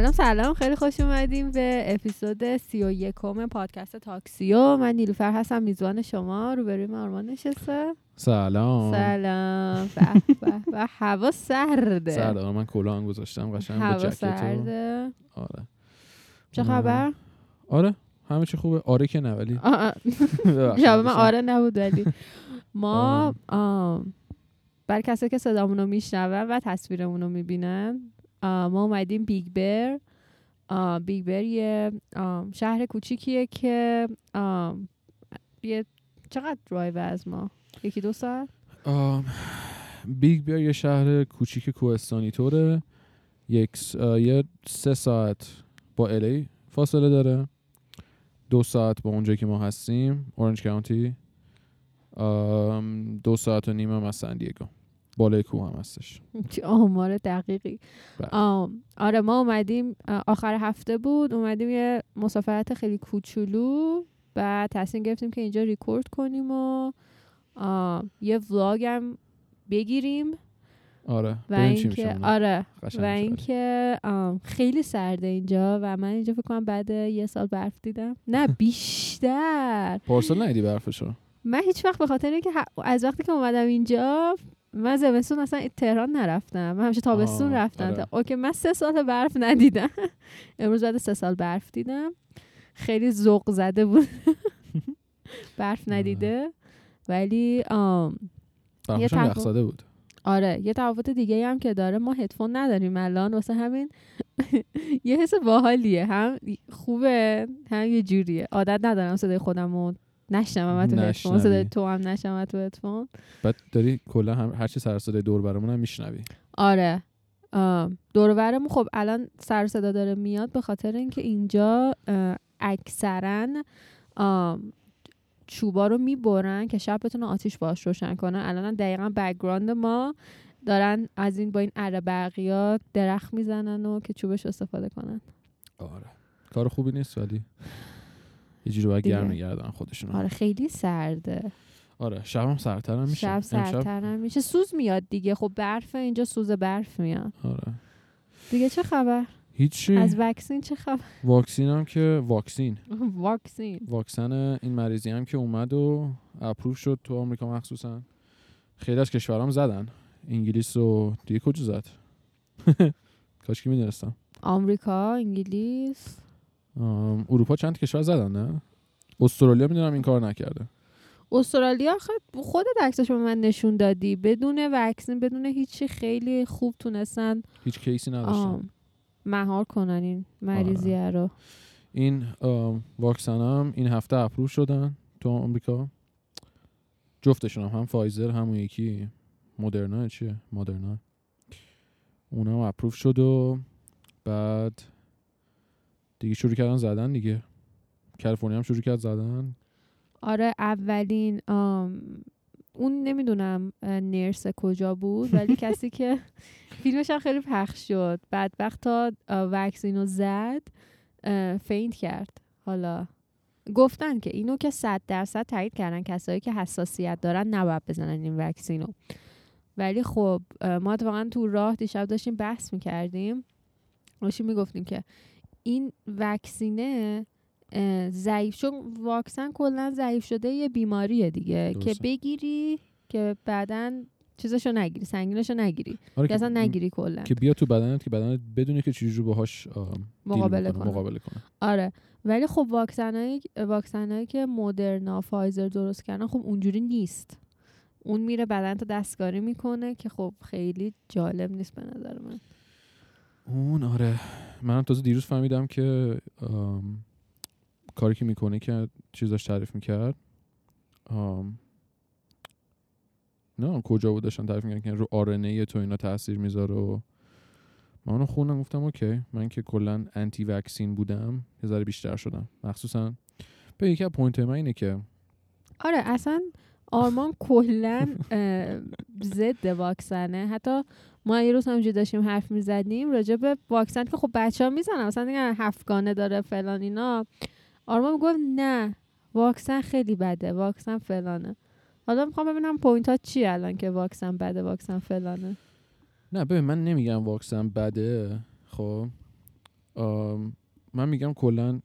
سلام، خیلی خوش اومدیم به اپیزود 31 پادکست تاکسیو. من نیلوفر هستم، میزبان شما. روبروی من آرمان نشسته. سلام. به هوا سرده. من کلاهام گذاشتم قشنگ با هوا جکت. سرده. آره. چه خبر؟ آره همه چی خوبه. آره که نه ولی جواب من آره نبود ولی ما برای کسایی که صدامونو میشنون و تصویرمونو میبینن، ما اومدیم بیگ بر. بیگ بر یه شهر کوچیکیه که یه چقدر درایو از ما؟ 1-2 ساعت؟ بیگ بر یه شهر کوچیک کوهستانی طوره. یه 3 ساعت با الی فاصله داره، 2 ساعت با اونجایی که ما هستیم اورنج کانتی، 2 ساعت و نیم هم از سن دیگو. بالای کوه هم هستش. چه آمار دقیقی. آره ما اومدیم آخر هفته بود، اومدیم یه مسافرت خیلی کوچولو و تصمیم گرفتیم که اینجا ریکورد کنیم و یه ولاگ هم بگیریم. آره و اینکه خیلی سرده اینجا و من اینجا فکر کنم بعد 1 سال برف دیدم، نه بیشتر. پارسال ندیدی برفشو؟ من هیچ وقت به خاطر اینکه از وقتی که اومدم اینجا من زمستون اصلا تهران نرفتم، من همیشه تابستون رفتم. آره. اوکی من 3 سال برف ندیدم. امروز بعد 3 سال برف دیدم. خیلی ذوق زده بود. برف ندیده ولی برفش هم یخزده بود. آره یه تفاوت دیگه هم که داره، ما هدفون نداریم الان، واسه همین یه حس باحالیه، هم خوبه هم یه جوریه. عادت ندارم صدای خودمو نشنوم تو هدفون، صدای تو هم نشنوم تو هدفون. بعد داری کلا هر چی سر صدای دور برمون هم میشنوی. آره دور برمون خب الان سر صدا داره میاد به خاطر اینکه اینجا اکثرا چوبا رو میبرن که شب بتونن آتیش باش روشن کنن. الان دقیقاً بک‌گراند ما دارن از این با این اره برقیات درخت میزنن و که چوبش استفاده کنن. آره کار خوبی نیست ولی یه جوری باید گرم نگردن خودشون. آره خیلی سرده. آره شب هم سردتر هم میشه. شب سردتر هم میشه، سوز میاد دیگه. خب برف اینجا، سوز برف میاد. آره دیگه چه خبر؟ هیچی. از واکسین چه خبر؟ واکسین هم که واکسن این مریضی هم که اومد و اپروو شد تو آمریکا مخصوصا. خیلی از کشورام زدن. انگلیس و دیگه کجا زد؟ کاش که میدونستم. آمریکا، انگلیس، اروپا چند کشور زدن نه؟ استرالیا میدونم این کار نکرده. استرالیا خودت عکسش به من نشون دادی، بدون واکسن بدون هیچی خیلی خوب تونستن هیچ کیسی نداشتن مهار کنن این مریضیه رو. این واکسن هم این هفته اپروو شدن تو آمریکا. جفتشون هم فایزر هم اون یکی مدرنا اونا هم اپروو شد و بعد دیگه شروع کردن زدن دیگه. کالیفرنیا هم شروع کرد زدن. آره اولین اون نمیدونم نرس کجا بود ولی کسی که فیلمش هم خیلی پخش شد، بدبخت تا واکسینو زد فینت کرد. حالا گفتن که اینو که 100% تایید کردن کسایی که حساسیت دارن نباید بزنن این واکسینو. ولی خب ما واقعا تو راه دیشب داشتیم بحث میکردیم، داشتیم میگفتیم که این واکسینه ضعیف، چون واکسن کلا ضعیف شده یه بیماریه دیگه که بگیری که بعدن چیزاشو نگیری، سنگیناشو نگیری. آره که اصلا نگیری کلا که بیا تو بدنت که بدنت بدونی که چجوری باهاش مقابله کنه. آره ولی خب واکسنایی که مدرنا فایزر درست کردن خب اونجوری نیست. اون میره بدنتو دستکاری میکنه که خب خیلی جالب نیست به نظر من. اون آره منم تازه دیروز فهمیدم که کاری که میکنه که چیزاش تعریف میکرد نه کجا بود داشتن تعریف میکردن که رو RNA تو اینا تاثیر میذاره و من اونو خوندم گفتم اوکی. من که کلا انتی واکسین بودم یه ذره بیشتر شدم، مخصوصا به یکی از پوینت من اینه که آره اصلا آرمان کلا ضد واکسنه. حتی ما یه روز همونجوری داشتیم حرف میزدیم راجع به واکسن که خب بچه‌ها میزنن مثلا دیگه 7 گانه داره فلان اینا. آرمان میگفت نه واکسن خیلی بده، واکسن فلانه. حالا میخوام ببینم پوینتات چی الان که واکسن بده، واکسن فلانه. نه ببین من نمیگم واکسن بده. خب من میگم کلا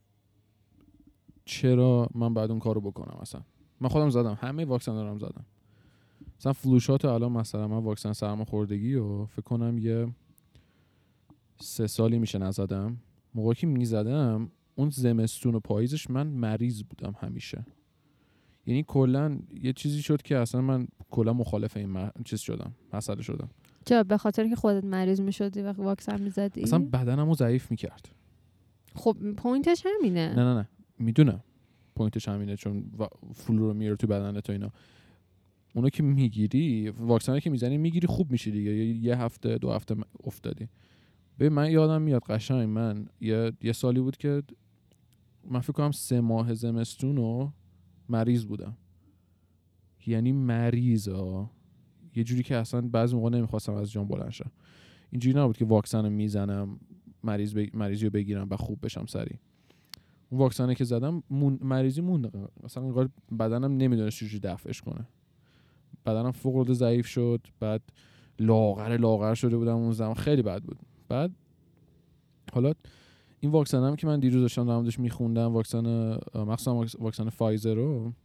چرا من باید اون کارو بکنم. مثلا من خودم زدم، همه واکسن دارم زدم. مثلا فلوشات الان مثلا من واکسن سرماخوردگی و فکر کنم یه 3 سالی میشه نزدم. موقعی که میزدم اون زمستون و پاییزش من مریض بودم همیشه. یعنی کلا یه چیزی شد که اصلا من کلا مخالف این چیز شدم، مسئله شدم. چرا؟ به خاطر که خودت مریض میشدی و واکسن میزدی؟ اصلا بدنمو ضعیف میکرد. خب پوینتش همینه. نه میدونم پوینتش همینه، چون فلو رو میاره تو بدنت و اینا. اونو که میگیری، واکسنی که میزنی میگیری، خوب میشی دیگه. یه هفته 2 هفته افتادی. به من یادم میاد قشنگ من یه سالی بود که من فکر کنم 3 ماه زمستونو مریض بودم. یعنی مریضا یه جوری که اصلا بعضی موقع نمیخواستم از جام بلند شم. اینجوری نبود که واکسن رو میزنم مریضی رو بگیرم و خوب بشم سریع. اون واکسنی که زدم مریضی موند. مثلا انگار بدنم نمیدونست چجوری دفعش کنه. بدنم فوق العاده ضعیف شد. بعد لاغر شده بودم اون زمان، خیلی بد بود. بعد حالا این واکسن هم که من دیروز داشتم در موردش میخوندم، مخصوصا واکسن فایزر رو،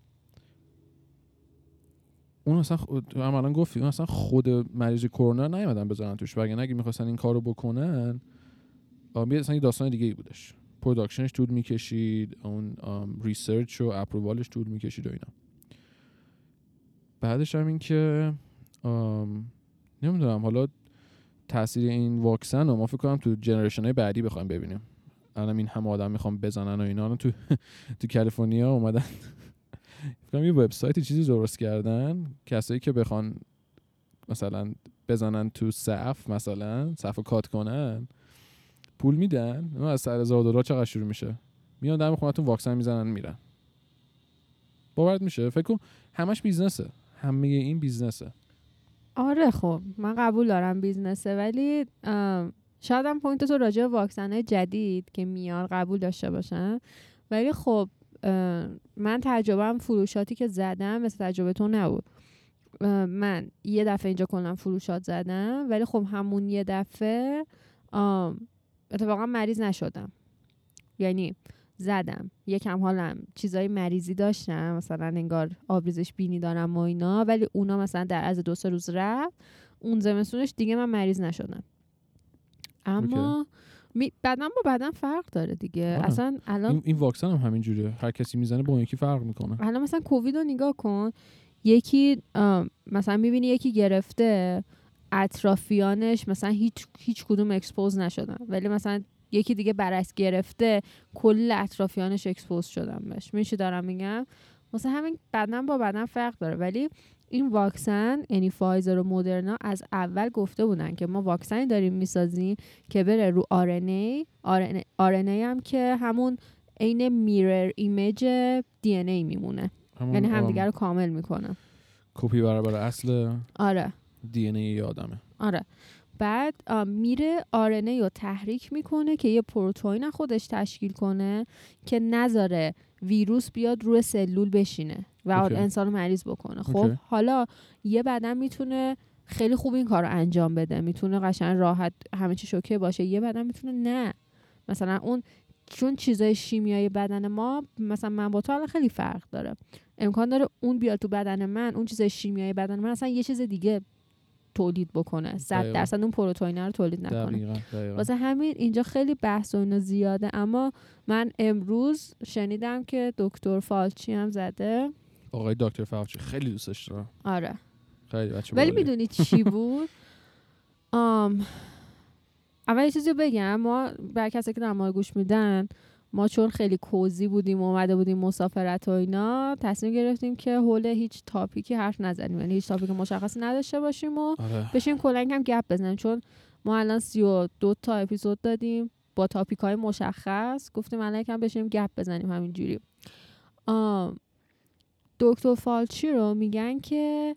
اون اصلا عملاً گفتی اون اصلا خود مریض کرونا نیومدن بزنن توش، وگرنه اگه می‌خواستن این کارو بکنن اصلا یه داستان دیگه ای بودش. پروداکشنش طول می‌کشید، اون ریسرچ و اپرووالش طول می‌کشید و اینا. بعدش هم این که نمیدونم حالا تاثیر این واکسن رو ما فکر کنم تو جنریشن‌های بعدی بخوایم ببینیم. الان این همه آدم میخوام بزنن و اینا. تو کالیفرنیا اومدن فکر کنم یه وبسایتی چیزی درست کردن، کسایی که بخوان مثلا بزنن تو صف، مثلا صفو کات کنن، پول میدن. از $100,000 چقدر شروع میشه؟ میان دم خونتون واکسن میزنن میرن. باورت میشه؟ فکر کن همش بیزنسه. همه این بیزنسه. آره خب من قبول دارم بیزنسه، ولی شاید هم پوینت تو راجع به واکسن‌های جدید که میار قبول داشته باشم، ولی خب من تجربه‌ام فروشاتی که زدم مثل تجربه تو نبود. من یه دفعه اینجا کلا فروشات زدم، ولی خب همون یه دفعه اتفاقا مریض نشدم. یعنی زدم یکم حالم چیزای مریضی داشتم، مثلا انگار آبریزش بینی دارم و اینا، ولی اونا مثلا در از 2-3 روز رفت. اون زمستونش دیگه من مریض نشدم. اما بدن با بدن فرق داره دیگه. اصلا الان این واکسن هم همین جوریه، هر کسی میزنه با اون یکی فرق میکنه. الان مثلا کووید رو نگاه کن، یکی مثلا میبینی یکی گرفته، اطرافیانش مثلا هیچ کدوم اکسپوز نشدن، ولی مثلا یکی دیگه برعکس گرفته، کل اطرافیانش اکسپوز شدن بهش. میشه دارم میگم مثلا همین بدن با بدن فرق داره. ولی این واکسن یعنی فایزر و مدرنا از اول گفته بودن که ما واکسنی داریم میسازیم که بره رو RNA هم که همون عین میرر ایمیج DNA میمونه، یعنی همدیگه رو کامل میکنه، کپی برابر اصل آره DNA ی آدمه. آره. بعد میره RNA رو تحریک میکنه که یه پروتئین خودش تشکیل کنه که نذاره ویروس بیاد روی سلول بشینه و انسان رو مریض بکنه. خب حالا یه بدن میتونه خیلی خوب این کار رو انجام بده، میتونه قشنگ راحت همه چی شوکه باشه. یه بدن میتونه نه، مثلا اون چون چیزای شیمیایی بدن ما، مثلا من با تو الان خیلی فرق داره، امکان داره اون بیاد تو بدن من، اون چیزای شیمیایی بدن من اصلا یه چیز دیگه تولید بکنه، 100% اون پروتئین رو تولید نکنه. دقیقاً. واسه همین اینجا خیلی بحث و اینا زیاده. اما من امروز شنیدم که دکتر فالچی هم زده. آقای دکتر فالچی خیلی دوستش دارم. آره خیلی بچه ولی باحالیه. میدونی چی بود؟ اول یه چیزی بگم، ما برای کسی که ما گوش میدن، ما چون خیلی کوزی بودیم، اومده بودیم مسافرت و اینا، تصمیم گرفتیم که حول هیچ تاپیکی حرف نزنیم، یعنی هیچ تاپیک مشخصی نداشته باشیم و بشیم کلا هم گپ بزنیم. چون ما الان 32 تا اپیزود دادیم با تاپیک‌های مشخص، گفتیم الان یکم بشیم گپ بزنیم همینجوری. دکتر فالچی رو میگن که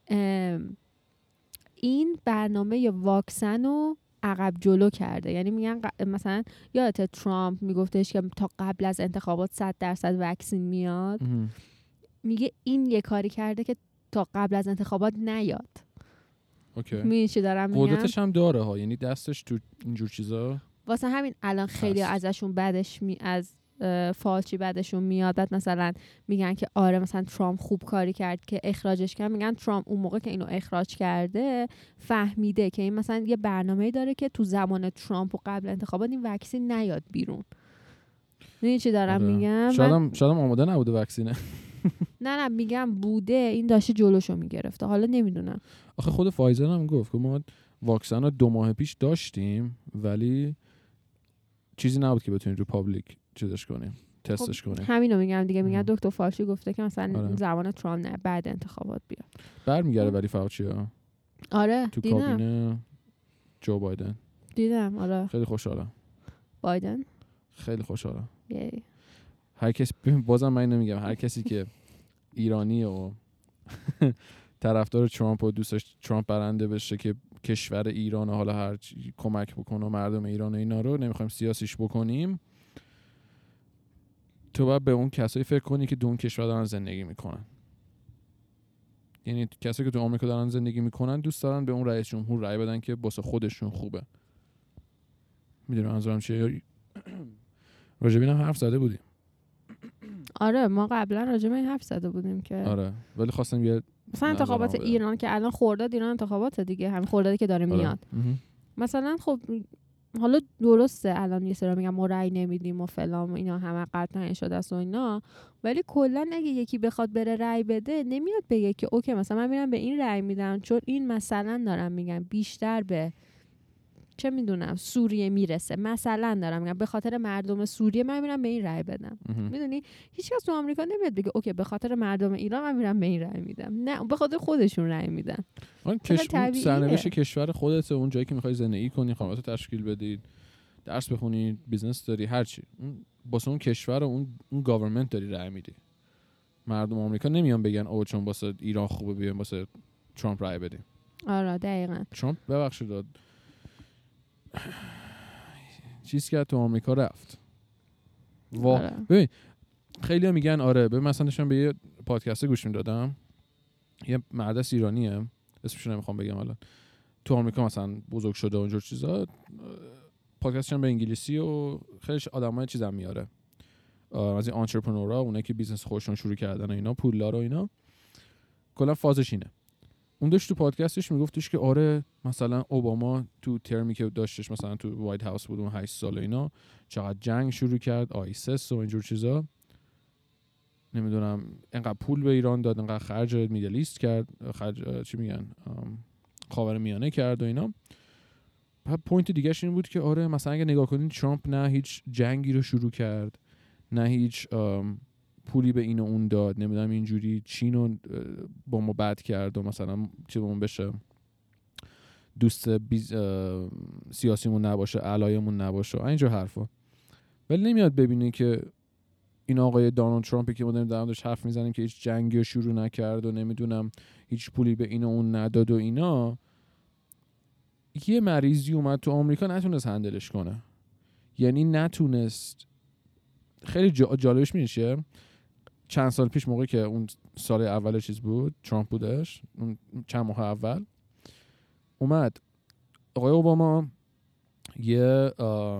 این برنامه واکسن رو عقب جلو کرده. یعنی میگن مثلا یادت ترامپ میگفتش که تا قبل از انتخابات 100% واکسن میاد، میگه این یه کاری کرده که تا قبل از انتخابات نیاد. اوکی. میشه دارم میگم قدرتش هم داره ها، یعنی دستش تو اینجور چیزا. واسه همین الان خیلی ازشون بدش از فالچی بدشون میاد. بعد مثلا میگن که آره مثلا ترامپ خوب کاری کرد که اخراجش کرد. میگن ترامپ اون موقع که اینو اخراج کرده فهمیده که این مثلا یه برنامه‌ای داره که تو زمان ترامپ و قبل انتخابات این واکسن نیاد بیرون. میدونی چی دارم میگم؟ شاید آماده نبوده واکسینه. نه میگم بوده، این داشته جلوشو میگرفته. حالا نمیدونم. آخه خود فایزر هم گفت که ما واکسن رو 2 ماه پیش داشتیم ولی چیزی نبود که بتونیم رو پابلیک چیزش کنیم، تستش کنیم. همینو میگم دیگه. میگن دکتر فالچی گفته که مثلا زمان ترامپ نه بعد انتخابات بیاد. برمیگره ولی فاوچی ها. آره تو دیدم. کابینه جو بایدن دیدم. آره خیلی خوشحالم. بایدن خیلی خوشحالم. یی. هر کسی بازم من نمیگم، هر کسی که ایرانی و طرفدار ترامپ و دوست داشت ترامپ برنده بشه که کشور ایران حالا هر کمک بکنه مردم ایران و اینا رو نمیخوایم سیاسیش بکنیم، تو باید به اون کسایی فکر کنی که اون کشور دارن زندگی میکنن. یعنی کسایی که تو آمریکا دارن زندگی میکنن دوست دارن به اون رئیس جمهور رأی بدن که واسه خودشون خوبه. میدونی منظورم چیه؟ راجب اینم حرف زده بودیم. آره ما قبلا راجع به این حرف زده بودیم که آره ولی خواستم یه مثلا انتخابات ایران که الان خرداد ایران انتخابات دیگه، همین خردادی که داره میاد. مثلا خب حالا درسته الان یه سری میگن ما رأی نمیدیم و فلان و اینا همه قطع شده است و اینا، ولی کلا اگه یکی بخواد بره رأی بده نمیاد بگه که اوکی مثلا من میرم به این رأی میدم چون این مثلا دارم میگم بیشتر به چه میدونم سوریه میرسه، مثلا دارم میگم به خاطر مردم سوریه من میرم به این رأی بدم. میدونی هیچ کس تو آمریکا نمیاد بگه اوکی به خاطر مردم ایران من میرم به این رأی میدم. نه به خاطر خودشون رأی میدن. اون سرنوشت کشور خودت، اون جایی که میخوای زندگی کنی، خانواده تشکیل بدید، درس بخونی، بیزنس داری، هر چی، واسه اون کشور و اون گاورمنت داری رأی میدی. مردم آمریکا نمیان بگن او چون واسه ایران خوبه بیایم واسه ترامپ رأی بدیم. آره دقیقاً. ترامپ ببخشید چیز که تو آمریکا رفت. ببین خیلی‌ها میگن آره، ببین مثلا داشتم به یه پادکست گوش میدادم، یه مرد ایرانیه اسمش رو نمیخوام بگم الان، تو آمریکا مثلا بزرگ شده و اونجور چیزا، پادکستش هم به انگلیسی و خیلی آدمای چیزام میاره، از این آنترپرنورها، اونایی که بیزنس خودشون شروع کردن و اینا، پولدار و اینا، کلا فازش اینه. اون داشت تو پادکستش میگفتش که آره مثلا اوباما تو ترمی که داشتش مثلا تو وایت هاوس بود اون 8 سال اینا چقدر جنگ شروع کرد، آیسس و اینجور چیزا، نمیدونم اینقدر پول به ایران داد، اینقدر خرج میدل ایست کرد، خرج چی میگن خاورمیانه کرد و اینا. بعد پوینت دیگه‌ش این بود که آره مثلا اگه نگاه کنین ترامپ نه هیچ جنگی رو شروع کرد، نه هیچ پولی به این و اون داد، نمیدونم اینجوری چین رو با ما بد کرد و مثلا چه بهمون بشه دوست سیاسیمون نباشه، علایمون نباشه، اینجور حرفا. ولی نمیاد ببینی که این آقای دونالد ترامپی که ما داریم در موردش حرف میزنیم که هیچ جنگی رو شروع نکرد و نمیدونم هیچ پولی به این و اون نداد و اینا، یه مریضی اومد تو آمریکا نتونست هندلش کنه. یعنی نتونست. خیلی جالبش میشه چند سال پیش موقعی که اون سال اول چیز بود ترامپ بودش، اون چند ماه اول اومد آقای اوباما یه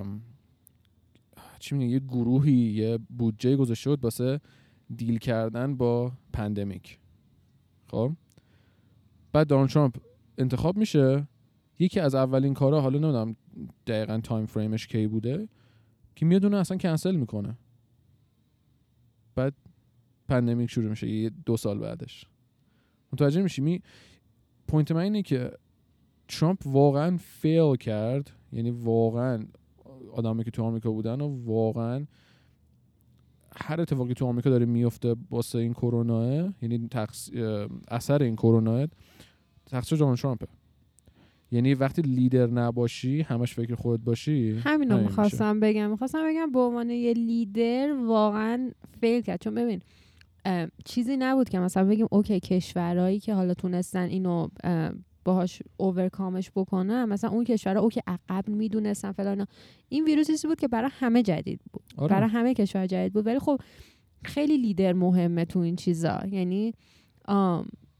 چی میگه، یه گروهی یه بودجه گذاشته بود واسه دیل کردن با پندمیک. خب بعد دونالد ترامپ انتخاب میشه، یکی از اولین کارا، حالا نمیدونم دقیقاً تایم فریمش کی بوده، که میاد اون اصلا کنسل میکنه. بعد پندمیک شروع میشه یه 2 سال بعدش. متوجه میشی؟ پوینت من اینه که ترامپ واقعا فیل کرد، یعنی واقعا آدمی که تو آمریکا بودن و واقعا هر اتفاقی تو آمریکا داره میفته واسه این کرونا، یعنی اثر این کرونا تقصیر دونالد ترامپه. یعنی وقتی لیدر نباشی، همش فکر خودت باشی. همینو میخواستم بگم به عنوان یه لیدر واقعا فیل کرد. چون ببین چیزی نبود که مثلا بگیم اوکی کشورهایی که حالا تونستن اینو باهاش اوورکامش بکنن، مثلا اون کشورها اوکی عقب میدونستن فلان، این ویروس چیزی بود که برای همه جدید بود. آره. برای همه کشور جدید بود. ولی خب خیلی لیدر مهمه تو این چیزا. یعنی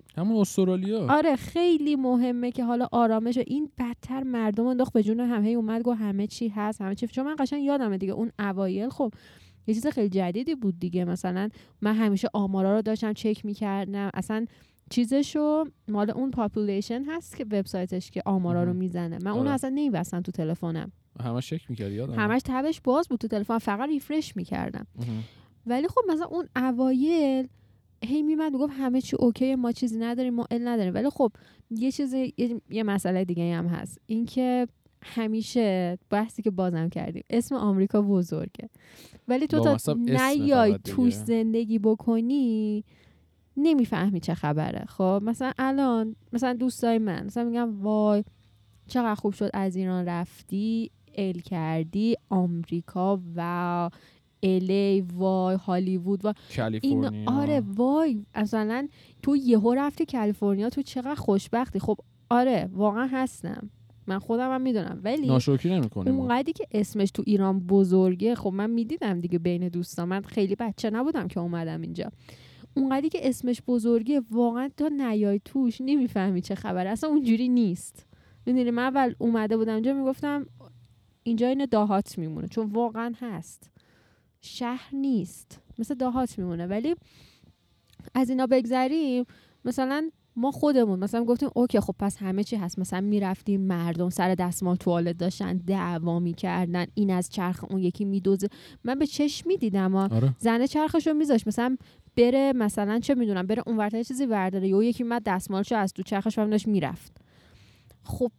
همون استرالیا. آره خیلی مهمه که حالا آرامش این بدتر مردم انداخت به جون هم، هی اومد گفت همه چی هست همه چی. چون من قشنگ یادمه دیگه اون اوایل خب یه چیز خیلی جدیدی بود دیگه. مثلا من همیشه آمارا رو داشتم چک می‌کردم، اصلا چیزشو مال اون پاپولیشن هست که وبسایتش که آمارا رو میزنه، من اون اصلا نمی‌بستم تو تلفنم، همش چک می‌کردی؟ یادم همش تبش باز بود تو تلفن، فقط ریفرش می‌کردم. ولی خب مثلا اون اوایل هی میمد میگفت همه چی اوکی، ما چیزی نداریم، ما ال نداریم. ولی خب یه چیز یه مسئله دیگه هم هست، این که همیشه بحثی که بازم کردیم اسم آمریکا بزرگه، ولی تو تا نیای توش زندگی بکنی نمیفهمی چه خبره. خب مثلا الان مثلا دوستای من مثلا میگم وای چقدر خوب شد از ایران رفتی ال کردی آمریکا و الی وای هالیوود و کالیفرنیا. آره وای مثلا تو یهو رفتی کالیفرنیا تو چقدر خوشبختی. خب آره واقعا هستم، من خودم هم میدونم، ولی ناشکری نمی‌کنیم. اونقدری که اسمش تو ایران بزرگه، خب من میدیدم دیگه بین دوستان، من خیلی بچه نبودم که اومدم اینجا، اونقدری که اسمش بزرگه واقعا تا نیای توش نمیفهمی چه خبره، اصلا اونجوری نیست. میدونی من اول اومده بودم اینجا میگفتم اینجا این دهات میمونه، چون واقعا هست، شهر نیست، مثل دهات میمونه. ولی از اینا بگذریم، مثلا ما خودمون مثلا گفتیم اوکی خب پس همه چی هست، مثلا میرفتیم مردم سر دستمال توالت داشتن دعوا میکردن، این از چرخ اون یکی میدوزه، من به چشم میدیدم آره. زنه چرخشو میذاشت مثلا بره مثلا چه میدونم بره اون ورتای چیزی ورداره، یا یکی اومد دستمالشو از تو چرخش داشت میرفت. خب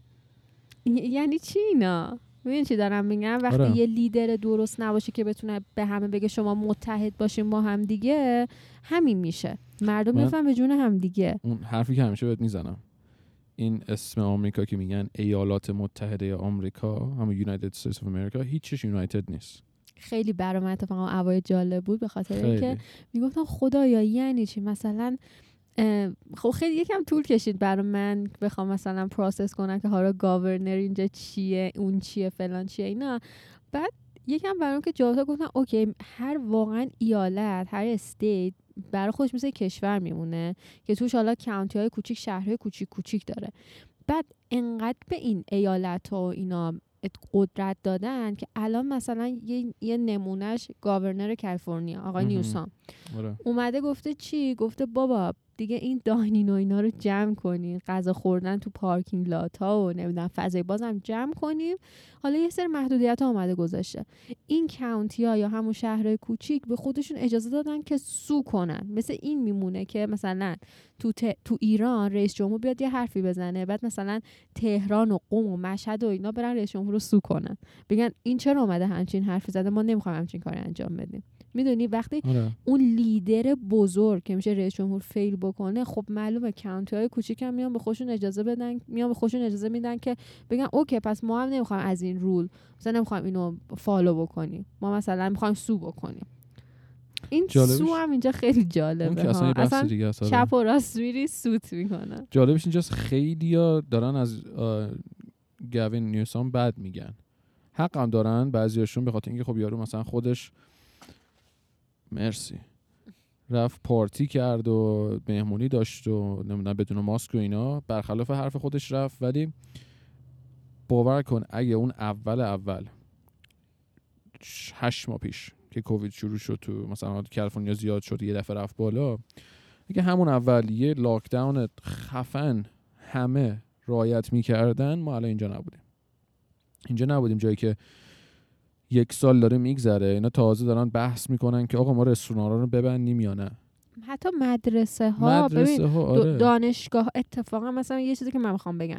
یعنی چی اینا؟ ببین چی دارم میگم، وقتی یه لیدر درست نباشه که بتونه به همه بگه شما متحد باشین با هم دیگه، همین میشه، مردم میفهمن به جون هم دیگه. اون حرفی که همیشه بهت میزنم، این اسم آمریکا که میگن ایالات متحده آمریکا، همون United States of America، هیچش یونایتد نیست. خیلی برای من اتفاقا اوایل جالب بود، به خاطر اینکه میگفتم خدایا یعنی چی، مثلا خب خیلی یکم طول کشید برای من بخوام مثلا پروسس کنم که حالا گاورنر اینجا چیه اون چیه فلان چیه اینا. بعد یکم برام که جواب گفتن اوکی هر واقعا ایالت هر استیت برای خودش مثل کشور میمونه که توش حالا کانتی های کوچیک شهرهای کوچیک کوچیک داره. بعد انقدر به این ایالت ها و اینا قدرت دادن که الان مثلا یه نمونهش گاورنر کالیفرنیا آقای نیوسام اومده گفته چی؟ گفته بابا دیگه این داینین و اینا رو جمع کنین، غذا خوردن تو پارکینگ لات ها و نمیدونم فضای بازم جمع کنیم. حالا یه سری محدودیت ها اومده گذاشته، این کانتی ها یا همون شهرهای کوچیک به خودشون اجازه دادن که سو کنن. مثل این میمونه که مثلا تو ایران رئیس جمهور بیاد یه حرفی بزنه، بعد مثلا تهران و قم و مشهد و اینا برن رئیس جمهور رو سو کنن، بگن این چرا اومده همچین حرفی زده، ما نمیخوایم همچین کاری انجام بدیم. میدونی وقتی اون لیدر بزرگ که میشه رئیس جمهور فیل بکنه، خب معلومه کانتی های کوچیک هم میان به خودشون اجازه بدن، میان به خودشون اجازه میدن که بگن اوکی پس ما هم نمیخوایم از این رول مثلا نمیخوایم اینو فالو بکنیم، ما مثلا میخوایم سو بکنیم. این سو هم اینجا خیلی جالبه ها، اصلا چپ و راست میری سوت میکنن. جالبش اینجاست خیلیا دارن از گاوین نیوسام بد میگن، حق هم دارن بعضیاشون، به خاطر اینکه خب یارو مثلا خودش مرسی رفت پارتی کرد و مهمونی داشت و نمیدونم بدون ماسک و اینا، برخلاف حرف خودش رفت. ولی باور کن اگه اون اول 8 ماه پیش که کووید شروع شد تو مثلا کالیفرنیا زیاد شد یه دفعه رفت بالا، اگه همون اول یه لاکداون خفن همه رعایت میکردن ما الان اینجا نبودیم جایی که 1 سال داره میگذره اینا تازه دارن بحث میکنن که آقا ما رستوران رو ببندیم یا نه. حتی مدرسه ها آره. دانشگاه اتفاقا مثلا یه چیزی که من میخوام بگم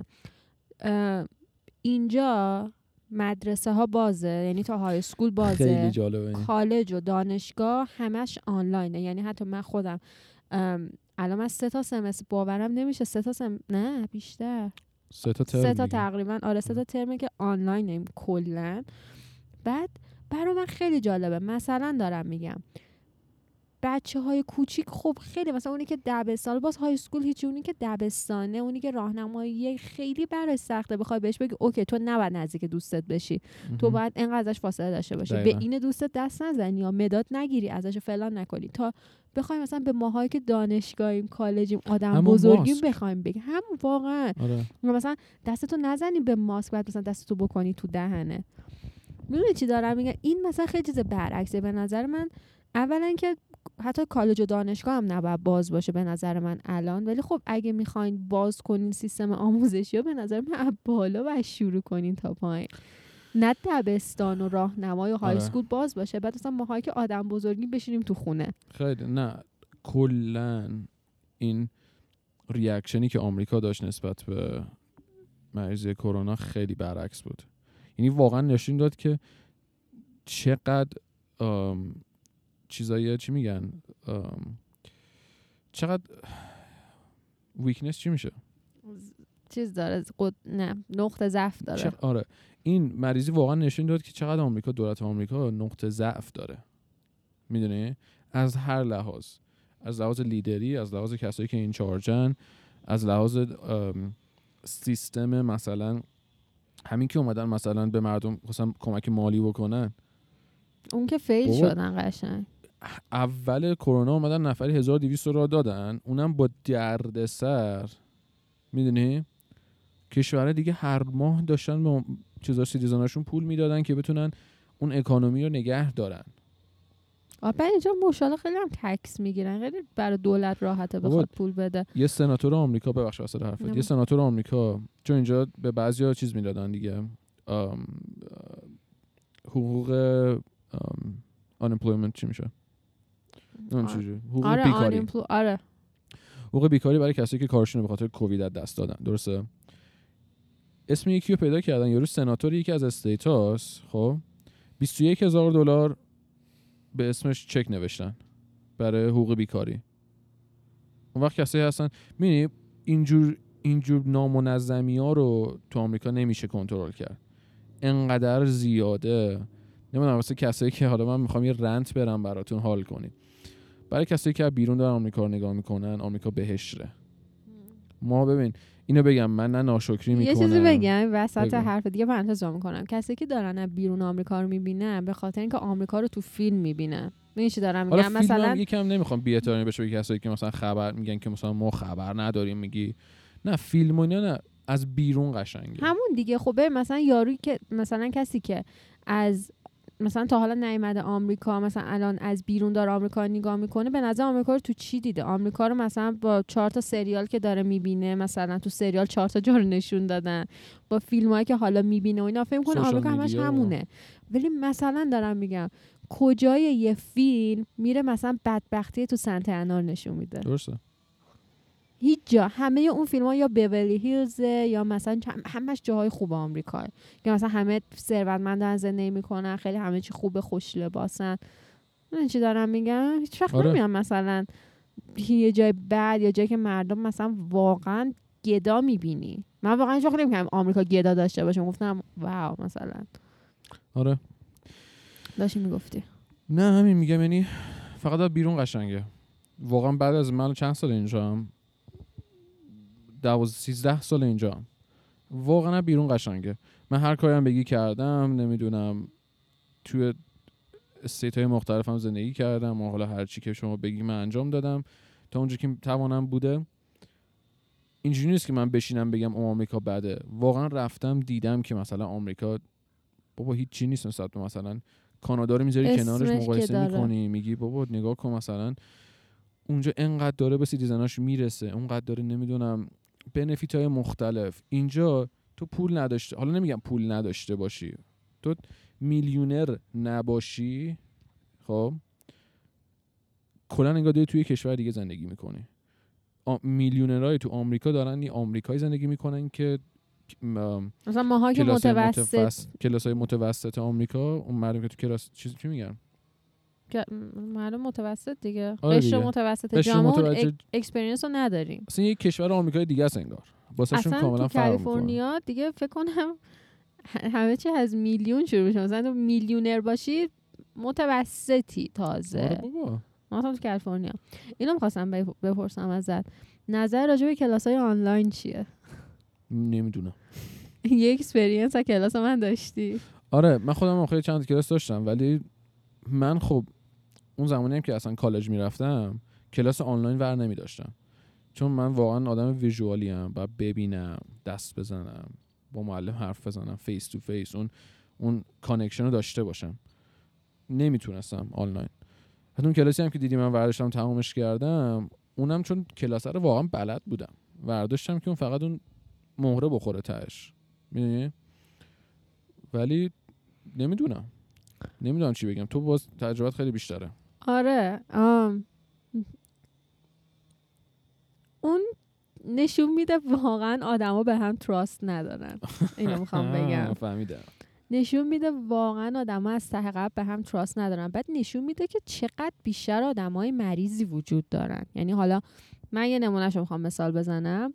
اینجا مدرسه ها بازه، یعنی تا های اسکول بازه، خیلی جالبه. کالج و دانشگاه همش آنلاینه. یعنی حتی من خودم الان من 3 تا سمستر باورم نمیشه، 3 تا نه بیشتر 3 تا تقریبا آره 3 تا ترمه که آنلاینه کلا. بعد برای من خیلی جالبه، مثلا دارم میگم بچه‌های کوچیک خب خیلی مثلا اونی که دبستان باز های اسکول هیچی، اونی که دبستانه، اونی که راهنمایی خیلی برای سخته بخوای بهش بگی اوکی تو نباید نزدیک دوستت بشی، تو باید اینقدر ازش فاصله داشته باشی، به این دوستت دست نزنی یا مداد نگیری ازش فلان نکنی، تا بخوایم مثلا به ماهایی که دانشگاهیم کالجیم آدم بزرگیم بخوایم بگیم هم واقعا مثلا دستتو نزنی به ماسک، بعد مثلا دستتو بکنی تو دهنه. میدونی چی دارم میگم؟ این مثلا خیلی چیز برعکسه به نظر من. اولا که حتی کالج و دانشگاه هم نباید باز باشه به نظر من الان، ولی خب اگه میخواین باز کنین سیستم آموزشی رو به نظر من بالا باید شروع کنین تا پایین، نه دبستان و راهنمای و های اسکول باز باشه، بعد مثلا ماهایی که آدم بزرگی بشینیم تو خونه. خیلی نه، کلن این ریاکشنی که آمریکا داشت نسبت به مریضی کرونا خیلی برعکس بود. یعنی واقعا نشون داد که چقدر چیزایی چی میگن چقدر ویکنس چی میشه چیز داره نه نقطه ضعف داره. آره این مریضی واقعا نشون داد که چقدر آمریکا، دولت آمریکا نقطه ضعف داره، میدونی، از هر لحاظ، از لحاظ لیدری، از لحاظ کسایی که این چارجن، از لحاظ سیستم، مثلا همین که اومدن مثلا به مردم مثلا کمک مالی بکنن، اون که فیل شدن قشنگ. اول کرونا اومدن نفری 1200 را دادن، اونم با دردسر، میدونی، کشورها دیگه هر ماه داشتن به چیزا سیتیزناشون پول میدادن که بتونن اون اکانومی رو نگه دارن. آپا اینجا ماشاءالله خیلی هم تکس میگیرن، خیلی برای دولت راحته بخواد پول بده. یه سناتور آمریکا، ببخشید واسه حرفت، یه سناتور آمریکا چون اینجا به بعضیا چیز میدادن دیگه، حقوق unemployment چی میشه؟ حقوق بیکاری. آره. حقوق بیکاری برای کسایی که کارشون رو به خاطر کووید از دست دادن، درسته؟ اسم یکی رو پیدا کردن، یارو سناتور یکی از استیتاست، خب $21,000 به اسمش چک نوشتن برای حقوق بیکاری. اون وقت کسایی هستن، می‌بینی اینجور نامنظمی‌ها رو تو آمریکا نمیشه کنترل کرد، انقدر زیاده. نمیدونم واسه کسایی که حالا من میخوام یه رنت برم براتون حال کنید، برای کسایی که بیرون دارن آمریکا رو نگاه میکنن، آمریکا بهشته. ما ببین اینو بگم، من نه ناشکری میکنم، یه چیزی بگم وسط حرف دیگه پرانتز میکنم، کسایی که دارن بیرون آمریکا رو میبینن به خاطر اینکه آمریکا رو تو فیلم میبینن. این چی دارم میگم؟ مثلا یکم نمیخوام بی‌احترامی بشه به کسایی که مثلا خبر میگن که مثلا ما خبر نداریم، میگی نه فیلم و نه از بیرون قشنگه همون دیگه. خب مثلا یارویی که مثلا کسی که از مثلا تا حالا نیومده آمریکا، مثلا الان از بیرون داره آمریکا نگاه میکنه، به نظر آمریکا رو تو چی دیده؟ آمریکا رو مثلا با 4 تا سریال که داره میبینه، مثلا تو سریال 4 تا جا رو نشون دادن، با فیلمایی که حالا میبینه و اینا فکر کنه آمریکا همش همونه. ولی مثلا دارم میگم کجای یه فیلم میره مثلا بدبختی تو سنت انار نشون میده؟ درسته. هیچ جا. همه اون فیلم ها یا بیولی هیلزه یا مثلا همش جاهای خوب آمریکا، یا مثلا همه ثروتمندن زندگی میکنن، خیلی همه چی خوبه، خوش لباسن. من چی دارم میگم؟ هیچ وقت نمیام مثلا یه جای بد یا جایی که مردم مثلا واقعا گدا میبینی. من واقعا هیچ وقت نمیگم آمریکا گدا داشته باشه، گفتم واو مثلا. آره داشتی میگفتی؟ نه همین میگم، یعنی فقط بیرون قشنگه واقعا. بعد از من چند سال اینجام، 13 سال اینجا، واقعا بیرون قشنگه. من هر کاری هم بگی کردم، نمیدونم توی استیت‌های مختلفم زندگی کردم و حالا هر چی که شما بگی من انجام دادم تا اونجا که توانم بوده. اینجوری نیست که من بشینم بگم آمریکا بده. واقعا رفتم دیدم که مثلا آمریکا بابا هیچ چی نیست نسبت به مثلا کانادا رو میذاری کنارش مقایسه میکنی، میگی بابا نگاه کن مثلا اونجا انقدر داره به سیتیزناش میرسه، اونقدر داره نمیدونم بنفیت‌های مختلف. اینجا تو پول نداشته، حالا نمیگم پول نداشته باشی، تو میلیونر نباشی، خب کلا انگار داری توی کشور دیگه زندگی میکنی. میلیونرای تو آمریکا دارن این آمریکایی زندگی میکنن که مثلا ماها که کلاسای متوسط آمریکا، اون مردم که تو کلاس چی میگن؟ مردم متوسط دیگه، قشر متوسط جامعه اکسپریانس رو نداریم. اصلا یک کشور آمریکای دیگه است انگار، واسهشون کاملا فرق میکنه. کالیفرنیا دیگه فکر کنم همه چی از میلیون شروع میشه. مثلا تو میلیونر باشی متوسطی تازه. آره بابا من تو کالیفرنیا. اینو می‌خواستم بپرسم ازت، نظر راجع به کلاس‌های آنلاین چیه؟ نمیدونم. یه اکسپریانس از کلاس من داشتی؟ آره من خودم آخه چند کلاس داشتم، ولی من خب اون زمانی هم که اصلا کالج میرفتم کلاس آنلاین ور نمی داشتم، چون من واقعا آدم ویژوالی ام، باید ببینم، دست بزنم، با معلم حرف بزنم، فیس تو فیس، اون کانکشن رو داشته باشم. نمیتونستم آنلاین. حتی اون کلاسی هم که دیدی من ورداشتم تمامش کردم، اونم چون کلاس رو واقعا بلد بودم ورداشتم که اون فقط اون مهره بخوره تهش، میدونی؟ ولی نمیدونم چی بگم، تو باز تجربت خیلی بیشتره. آره اون نشون میده واقعا آدما به هم تراست ندارن. اینو میخوام بگم. فهمیدم. نشون میده واقعا آدما از ته قلب به هم تراست ندارن. بعد نشون میده که چقدر بیشتر آدمای مریضی وجود دارن. یعنی حالا من یه نمونهشو میخوام مثال بزنم.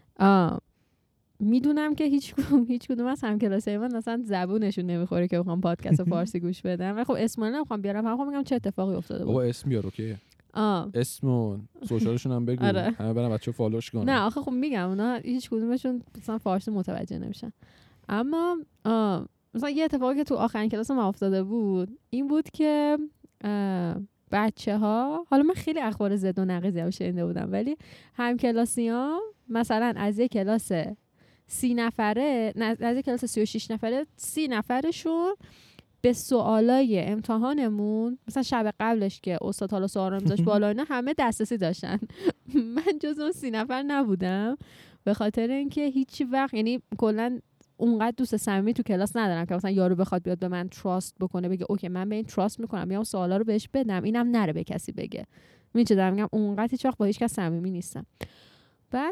میدونم که هیچ کدوم از همکلاسای من اصلا زبونشون نمیخوره که بخوام پادکست فارسی گوش بدم. و خب اسم نمیخوام بیارم، فقط میگم چه اتفاقی افتاده بود. بابا اسم بیار اوکی. اسم و سوشالشون هم بگو. آره. همه برن بچه‌ها فالوش کنن. نه آخه خب میگم اونا هیچ کدومشون مثلا فارسی متوجه نمیشن. اما مثلا یه اتفاقی که تو آخرین کلاس ما افتاده بود این بود که بچه‌ها، حالا من خیلی اخبار زد و نقیضی هم شنیده بودم، ولی همکلاسیام مثلا از یک کلاس 30 نفره، از یک کلاس 36 نفره 30 نفرشون به سوالای امتحانمون مثلا شب قبلش که استاد حالا سوال رو میذاشت بالا اینا همه دسترسی داشتن. من جز اون 30 نفر نبودم، به خاطر اینکه هیچ وقت، یعنی کلا اونقدر دوست صمیمی تو کلاس ندارم که مثلا یارو بخواد بیاد به من تراست بکنه، بگه اوکی من به این تراست میکنم یا سوالا رو بهش بدم، اینم نره به کسی بگه. میچه دارم میگم اونقدر هیچ وقت با هیچ کس صمیمی نیستم. بعد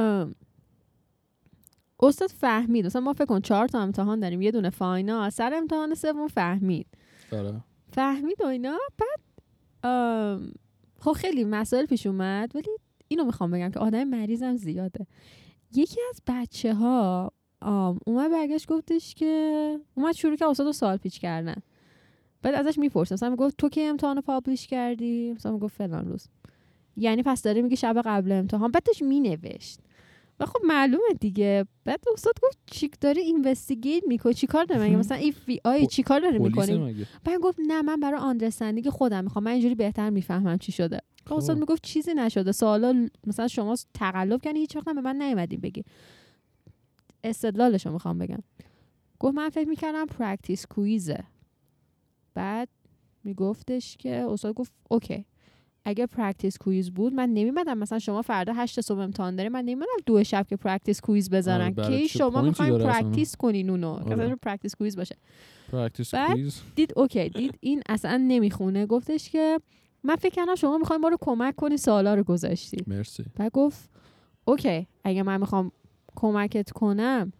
استاد فهمید، مثلا ما فکر کن 4 تا امتحان داریم، یه دونه فاینال، سر امتحان سوم فهمید و اینا. بعد خب خیلی مسائل پیش اومد، ولی اینو میخوام بگم که آدم مریضم زیاده. یکی از بچه‌ها اومد برگشت گفتش که اومد شروع کرد استاد رو سوال پیچ کردن. بعد ازش میپرسه، مثلا میگفت تو کی امتحان پابلیش کردی؟ مثلا میگفت فلان روز. یعنی پس داره میگه شب قبل امتحان. بعدش مینوشت و خب معلومه دیگه. بعد استاد گفت چیک داره اینوستیگیت میکنه، چیکار داره مگه مثلا این فی آی چیکار داره میکنه؟ بعد گفت نه من برای آندرستندینگ خودم میخوام، من اینجوری بهتر میفهمم چی شده. استاد میگفت چیزی نشده، سوالا مثلا شما تقلب کردین، هیچ وقت به من نیومدین بگی. استدلالشو میخوام بگم. گفت من فکر میکردم پرکتیس کویزه. بعد میگفتش که استاد گفت اوکی اگه پرکتیس کویز بود من نمیمدم، مثلا شما فردا 8 صبح امتحان دارین، من نمیمدم 2 شب که پرکتیس کویز بذارن که شما میخواین پرکتیس کنین اونو که اصلا پرکتیس کویز باشه. پرکتیس کویز دید اوکی، دید این اصلا نمیخونه. گفتش که من فکر کردم شما میخواین ما رو کمک کنی سوالا رو گذاشتی. مرسی. بعد گفت اوکی اگه من میخوام کمکت کنم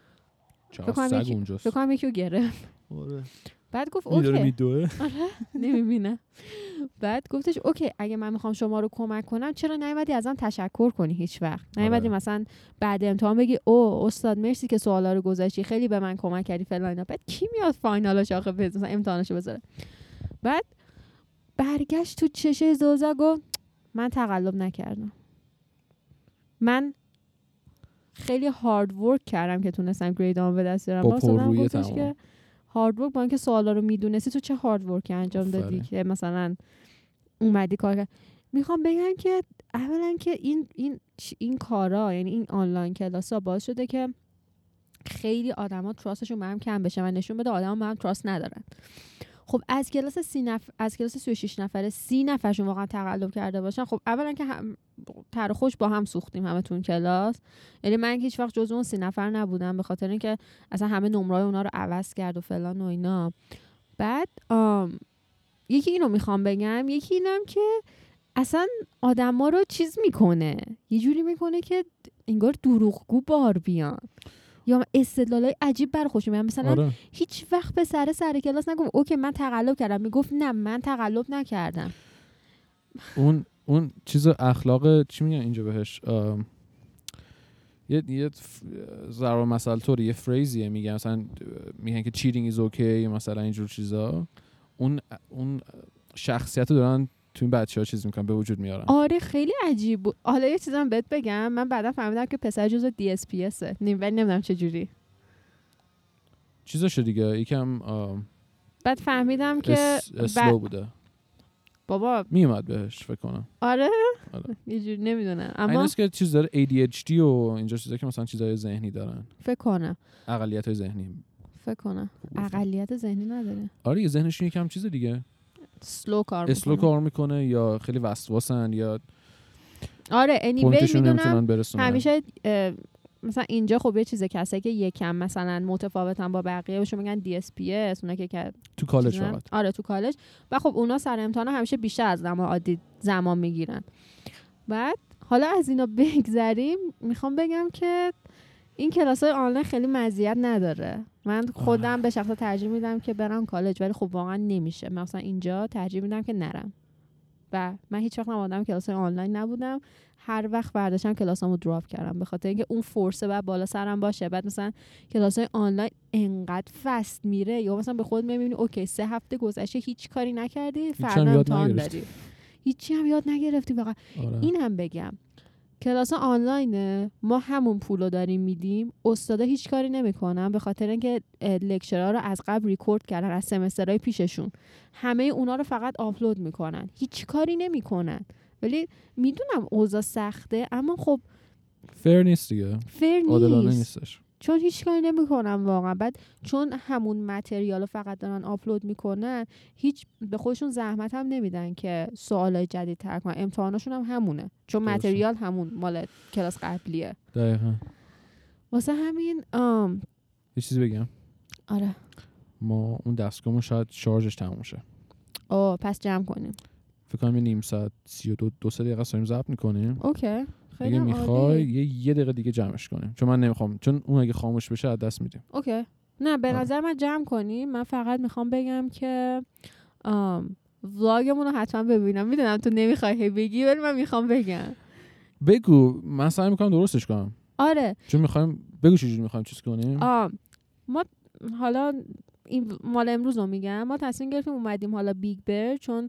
فکر کنم یکی رو گرفت. بعد گفت اوکی نمیبینه. بعد گفتش اوکی اگه من میخوام شما رو کمک کنم چرا نیومدی ازم تشکر کنی؟ هیچ وقت نیومدی مثلا بعد امتحان بگی او استاد مرسی که سوالا رو گذاشتی، خیلی به من کمک کردی فلان. بعد کی میاد فاینالش آخه مثلا امتحانشو بذاره؟ بعد برگشت تو چشه زوزه گفت من تقلب نکردم، من خیلی هارد ورک کردم که تونستم گریدام به دست بیارم. با گفتش که هارد ورک با اینکه سوالا رو میدونستی تو چه هارد ورکی انجام دادی که مثلا اومدی کار کرد. میخوام بگم که اولا که این کارا، یعنی این آنلاین کلاسا باعث شده که خیلی آدما تراستشون به هم کم بشه و نشون بده آدما به هم تراست ندارن. خب از کلاس 36 نفره 30 نفرشون واقعا تقلب کرده باشن، خب اولا که تر خوش با هم سوختیم همتون کلاس. یعنی من هیچ وقت جزو اون 30 نفر نبودم به خاطر اینکه اصلا همه نمرای اونا رو عوض کرد و فلان و اینا. بعد یکی اینو میخوام بگم، یکی اینم که اصلا آدما رو چیز میکنه، یه جوری میکنه که انگار دروغگو بار بیان یا استدلالای عجیب بر خوش میاد. مثلا هیچ وقت به سر کلاس نگفت اوکی من تقلب کردم، میگفت نه من تقلب نکردم. اون چیز اخلاق چی میگن اینجا بهش، یه ضرب مثل طوری یه فریزیه میگن، مثلا میگن که cheating is okay مثلا اینجور چیزا. اون شخصیت رو دارن تو این بچه‌ها چیز میکنن به وجود میارن. آره خیلی عجیب بود. حالا یه چیزام بهت بگم، من بعدا فهمیدم که پسر جزو DSPS ولی نمیدونم چه جوری. چیزاشه دیگه یکم بعد فهمیدم که اسلو بوده. بابا میومد بهش فکر کنم. آره یه جوری نمیدونم، اما ایناست که چیز داره ADHD و اینجا چیزا که مثلا چیزای ذهنی دارن، فکر کنم اقلیت‌های ذهنی. فکر کنم اقلیت ذهنی نداره. آره یه ذهنشون یکم چیز دیگه، اسلو کار میکنه یا خیلی وسواسن یا آره anyway میدونم همیشه مثلا اینجا خب یه چیزه کسایی که یکم مثلا متفاوتن با بقیه بهشون میگن DSPS، اونا که تو کالج فقط. آره تو کالج. و خب اونا سر امتحان همیشه بیشتر از زمان عادی زمان میگیرن. بعد حالا از اینا بگذریم، میخوام بگم که این کلاسای آنلاین خیلی مزیت نداره. من خودم به شخصا ترجیح میدم که برم کالج، ولی خب واقعا نمیشه. مثلا اینجا ترجیح میدم که نرم و من هیچ وقت آدم کلاسای آنلاین نبودم. هر وقت برداشتم کلاسامو دراپ کردم به خاطر اینکه اون فورسه بعد بالا سرم باشه. بعد مثلا کلاسای آنلاین انقدر فست میره، یا مثلا به خود میبینی اوکی 3 هفته گذشته هیچ کاری نکردی، فردا امتحان داری، هیچی هم یاد نگرفتی واقعا. این هم بگم کلاس آنلاینه، ما همون پولو داریم میدیم، استادا هیچ کاری نمیکنن به خاطر اینکه لکچرها رو از قبل ریکورد کردن از سمسترهای پیششون، همه اونا رو فقط آپلود میکنن، هیچ کاری نمیکنن. ولی میدونم اوضاع سخته، اما خب فیر نیست دیگه، عادلانه نیستش، چون هیچ کاری نمیکنن واقعا. بعد چون همون متریالو فقط دارن آپلود میکنن، هیچ به خودشون زحمت هم نمیدن که سوالای جدید تر کنن. امتحاناشون هم همونه، چون متریال همون مال کلاس قبلیه. دقیقاً. واسه همین یه چیزی بگم. آره ما اون دستگاهمون شاید شارژش تموم شه. پس جمع کنیم. فکر کنم یه نیم ساعت 32 دقیقه داریم ضبط میکنیم. اوکی. اگه میخوای یه دقیقه دیگه جمعش کنیم، چون من نمیخوام، چون اون اگه خاموش بشه از دست میدیم. اوکی. نه به نظر من جمع کنیم. من فقط میخوام بگم که ولاگمون رو حتما ببینم. میدونم تو نمیخوای بگی ولی من میخوام بگم. بگو، من سعی میکنم درستش کنم. آره چون میخوایم، بگو چجوری میخوایم چیز کنیم. ما حالا این مال امروز رو میگم، ما تصمیم گرفتیم اومدیم حالا بیگ بر، چون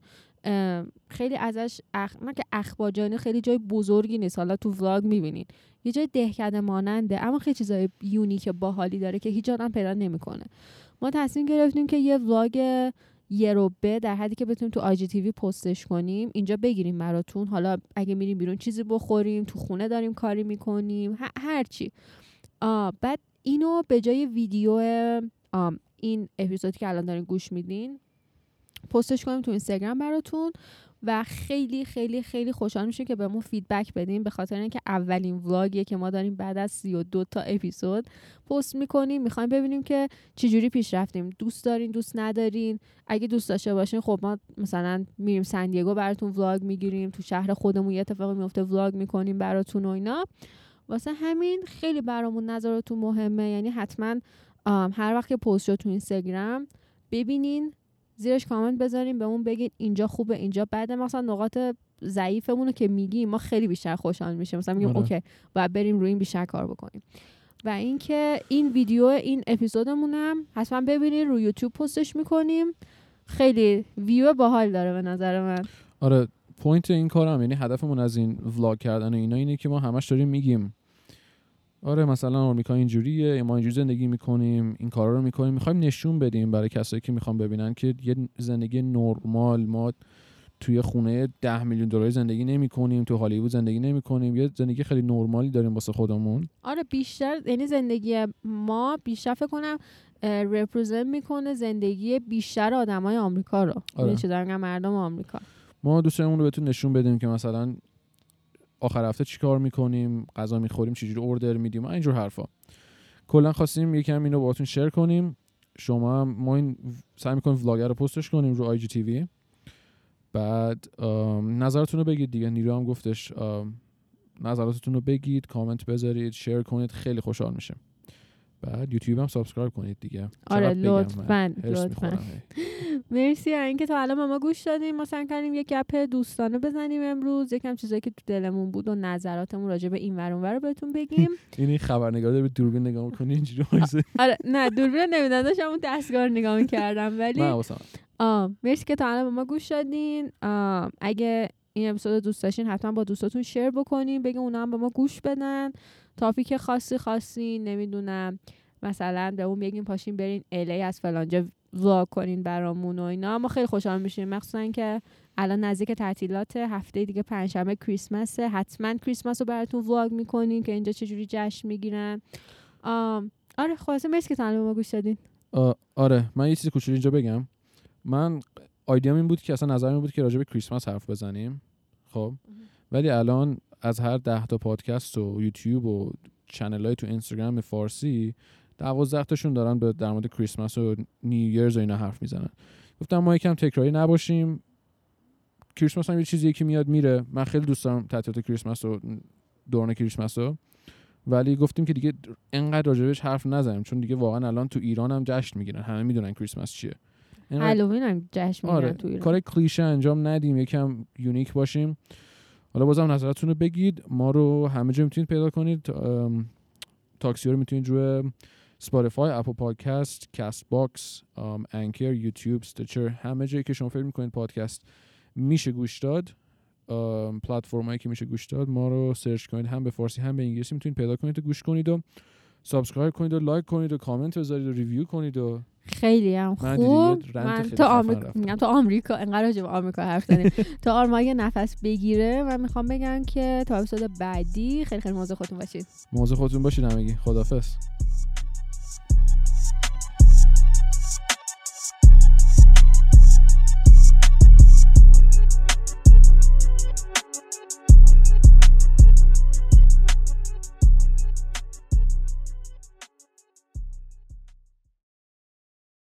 خیلی ازش نه که اخباجانی خیلی جای بزرگی نیست، حالا تو ولاگ میبینین یه جای دهکده ماننده، اما خیلی چیزای یونیک باحالی داره که هیچ آدم پیدا نمیکنه. ما تصمیم گرفتیم که یه ولاگ یه ربع در حدی که بتونیم تو آی جی تی وی پستش کنیم اینجا بگیریم براتون. حالا اگه میریم بیرون چیزی بخوریم، تو خونه داریم کاری میکنیم، هر چی. بعد اینو به جای ویدیو این اپیزودی که الان دارین گوش میدین پستش کنیم تو اینستاگرام براتون و خیلی خیلی خیلی خوشحال میشیم که بهمون فیدبک بدین، به خاطر اینکه اولین ولاگیه که ما داریم بعد از 32 تا اپیزود پست میکنیم. میخوایم ببینیم که چجوری پیش رفتیم، دوست دارین دوست ندارین. اگه دوست داشته باشین خب ما مثلا میریم سن دیگو براتون ولاگ میگیریم، تو شهر خودمون یه اتفاقی میفته ولاگ میکنیم براتون و اینا. واسه همین خیلی برامون نظراتون مهمه، یعنی حتما هر وقت که پست شد تو اینستاگرام ببینین، زیرش کامنت بذارین، بهمون بگین اینجا خوبه اینجا بده. مثلا نقاط ضعیفمون رو که میگیم ما خیلی بیشتر خوشحال میشیم، مثلا میگیم اوکی باید بریم روی این بیشتر کار بکنیم. و اینکه این ویدیو این اپیزودمونم حتما ببینین، روی یوتیوب پستش میکنیم، خیلی ویو باحال داره به نظر من. آره پوینت این کارم، یعنی هدفمون از این ولاگ کردن اینا اینه که ما همش داریم میگیم آره مثلا آمریکا اینجوریه، ما اینجوری زندگی میکنیم، این کارا رو میکنیم، میخوایم نشون بدیم برای کسایی که میخوان ببینن که یه زندگی نرمال، ما توی خونه 10 میلیون دلاری زندگی نمیکنیم، تو هالیوود زندگی نمیکنیم، یه زندگی خیلی نرمالی داریم واسه خودمون. آره بیشتر یعنی زندگی ما بیشتر فکر کنم رپرزنت میکنه زندگی بیشتر آدمای آمریکا رو. آره. چه دارن مردم آمریکا. ما دوستمون رو بهتون نشون بدیم که مثلا آخر هفته چیکار میکنیم، غذا میخوریم، چجوری اوردر میدیم، اینجور حرفا. کلا خواستیم یکم اینو باهاتون شیر کنیم. شما ما این سعی میکنیم ولاگ رو پستش کنیم رو آی جی تی وی. بعد نظراتتون رو بگید دیگه، نیرو هم گفتش نظراتتون رو بگید، کامنت بذارید، شیر کنید، خیلی خوشحال میشم. بعد یوتیوب هم سابسکرایب کنید دیگه. آره لطفاً. مرسی اینکه تا الان ما گوش دادیم. ما سعی کردیم یک گپ دوستانه بزنیم امروز، یکم چیزایی که تو دلمون بود و نظراتمون راجع به این ور اون ور بهتون بگیم. این خبرنگار داره به دوربین نگاه می‌کنه اینجوری وایسه. آره نه دوربین نمیدادم، داشتم اون دستگاه رو نگاه می‌کردم ولی مرسی که تا الان به ما گوش دادین. اگه این اپیزود دوست داشتین حتما با دوستاتون شیر بکنین، بگین اونا هم به ما گوش بدن. تاپیک خاصی نمیدونم مثلا به اون بگین پاشین برین الی از فلانجا ولاگ کنین برامون و اینا، ما خیلی خوشحال میشیم. مخصوصا که الان نزدیک تعطیلات، هفته دیگه پنجشنبه کریسمسه، حتما کریسمس رو براتون ولاگ میکنین که اینجا چجوری جشن میگیرن. آره خلاصه مرسی که تا الان به ما گوش دادین. آره من یه چیز کوچولو اینجا بگم. من ایده‌ام این بود که اصلا نظرم این بود که راجع به کریسمس حرف بزنیم، خب ولی الان از هر 10 تا پادکست و یوتیوب و چنل‌های تو اینستاگرام فارسی 12 تاشون دارن در مورد کریسمس و نیو ایرز و اینا حرف میزنن. گفتم ما یکم تکراری نباشیم. کریسمس هم یه چیزیه که میاد میره. من خیلی دوست دارم تعطیلات کریسمس و دوران کریسمس رو، ولی گفتیم که دیگه انقدر راجبش حرف نزنیم چون دیگه واقعا الان تو ایران هم جشن میگیرن، همه میدونن کریسمس چیه. هالووین هم جشن میگیرن تو ایران. کار کلیشه انجام ندیم، یکم یونیک باشیم. حالا بازم نظرتون رو بگید. ما رو همه جا میتونید پیدا کنید. تاکسی رو میتونید روی اسپاتیفای، اپل پادکست، کست باکس، انکر، یوتیوب، استیچر، همه جایی که شما فکر میکنید پادکست میشه گوش داد، پلتفرمایی که میشه گوش داد، ما رو سرچ کنید. هم به فارسی هم به انگلیسی میتونید پیدا کنید و گوش کنید و سابسکرایب کنید و لایک کنید و کامنت بذارید و ریویو کنید و خیلی هم خوب. من تا آمریکا انقدر راجع به آمریکا حرف زدیم تا آرما یه نفس بگیره. من میخوام بگم که تا اپیزود بعدی خیلی خیلی مواظب خودتون باشید. همگی. خداحافظ.